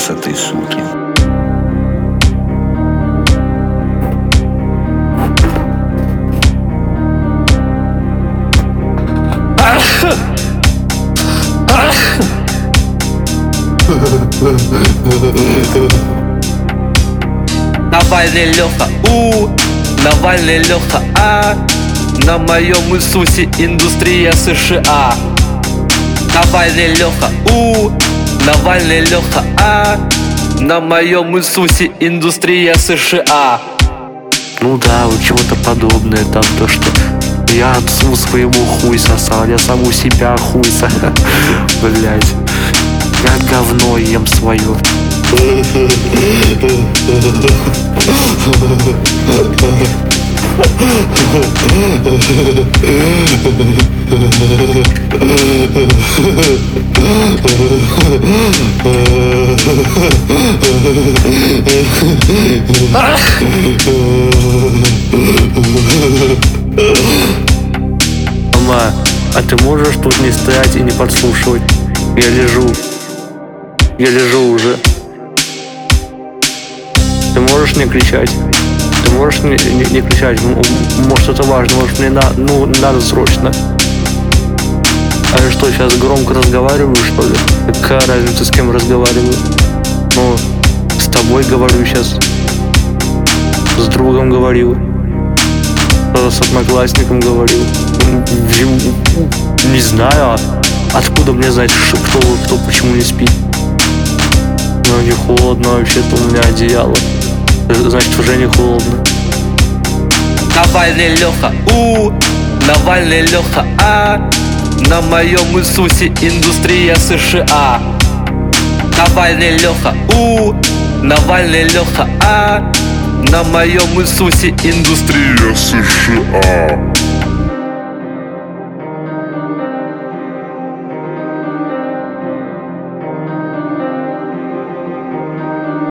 с этой суки. Навальный Леха, Навальный Леха, на моем Иисусе индустрия США. Навальный Леха, Навальный Леха, на моем Иисусе индустрия США. Ну да, вот чего-то подобное там, то что я отцу своему хуй сосал, я сам у себя хуй сосал. Блять, я говно ем свое. Мама, а ты можешь тут не стоять и не подслушивать? Я лежу уже. Ты можешь не кричать? Ты можешь не кричать? Может, это важно, может, мне надо срочно. А я что, сейчас громко разговариваю, что ли? Какая разница, с кем разговариваю? Ну, с тобой говорю сейчас. С другом говорил. С одноклассником говорил. Не знаю, откуда мне знать, кто почему не спит. Ну, не холодно вообще-то, у меня одеяло. Значит, уже не холодно. Навальный Леха, Навальный Леха, на моем Иисусе индустрия США. Навальный Леха, Навальный Леха, на моем Иисусе индустрия США.